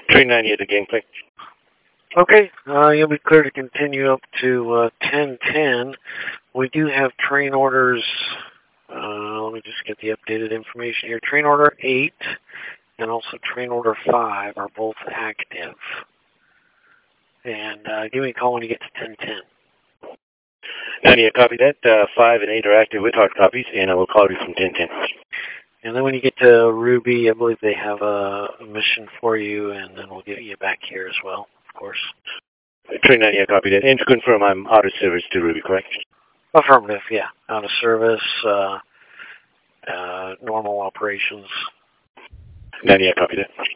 Train 90 at the gangplank. Okay, you'll be clear to continue up to 1010. We do have train orders. Let me just get the updated information here. Train order 8 and also train order 5 are both active. And give me a call when you get to 1010. 90, I copy that. 5 and 8 are active with hard copies, and I will call you from 1010. And then when you get to Ruby, I believe they have a mission for you, and then we'll get you back here as well, of course. Train 90, I copy that. And to confirm, I'm out of service to Ruby, correct? Affirmative, yeah. Out of service, normal operations. 90, I copy that.